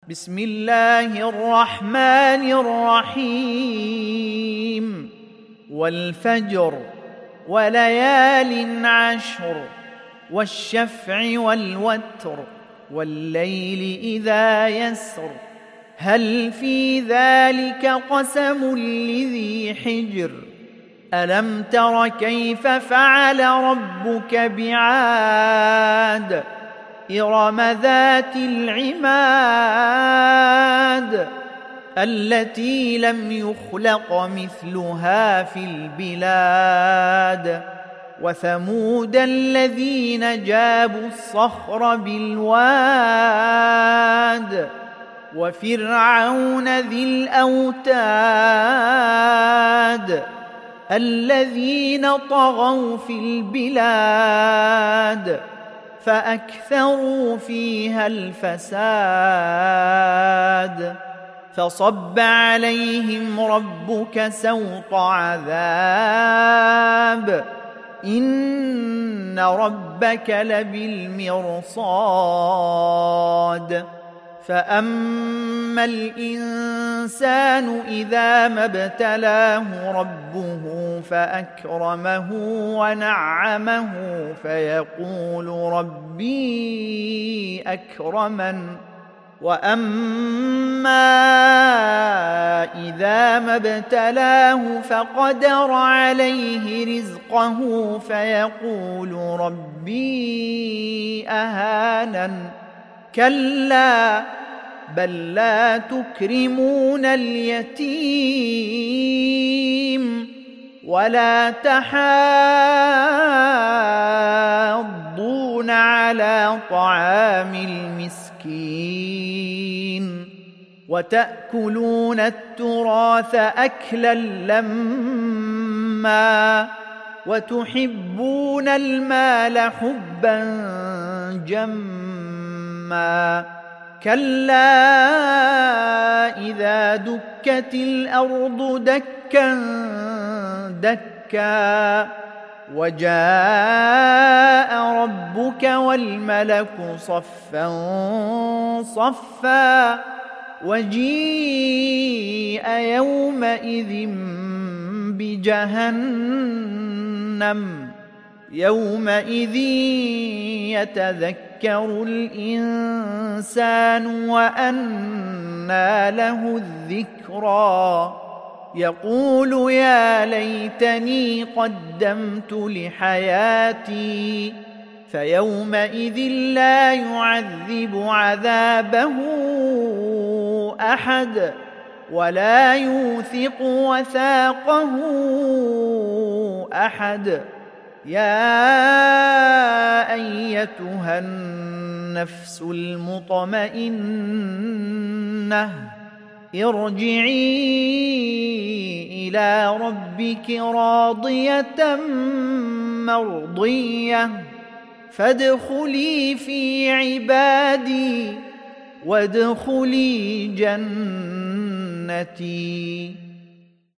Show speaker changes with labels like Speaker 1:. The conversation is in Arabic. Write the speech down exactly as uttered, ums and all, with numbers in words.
Speaker 1: بسم الله الرحمن الرحيم والفجر وليال عشر والشفع والوتر والليل إذا يسر هل في ذلك قسم لذي حجر ألم تر كيف فعل ربك بعاد إرم ذات العماد التي لم يخلق مثلها في البلاد وثمود الذين جابوا الصخر بالواد وفرعون ذي الأوتاد الذين طغوا في البلاد فأكثروا فيها الفساد فصب عليهم ربك سوط عذاب إن ربك لبالمرصاد فأما الإنسان إذا ما ابتلاه ربه فأكرمه ونعمه فيقول ربي أكرمن وأما إذا ما ابتلاه فقدر عليه رزقه فيقول ربي أهانن كلا بل لا تكرمون اليتيم ولا تحاضون على طعام المسكين وتأكلون التراث أكلا لما وتحبون المال حبا جما كلا إذا دكت الأرض دكا دكا وجاء ربك والملك صفا صفا وجيء يومئذ بجهنم يومئذ يتذكر الإنسان وأنى له الذكرى يقول يا ليتني قدمت لحياتي فيومئذ لا يعذب عذابه أحد ولا يوثق وثاقه أحد يا أيتها النفس المطمئنة ارجعي إلى ربك راضية مرضية فادخلي في عبادي وادخلي جنتي.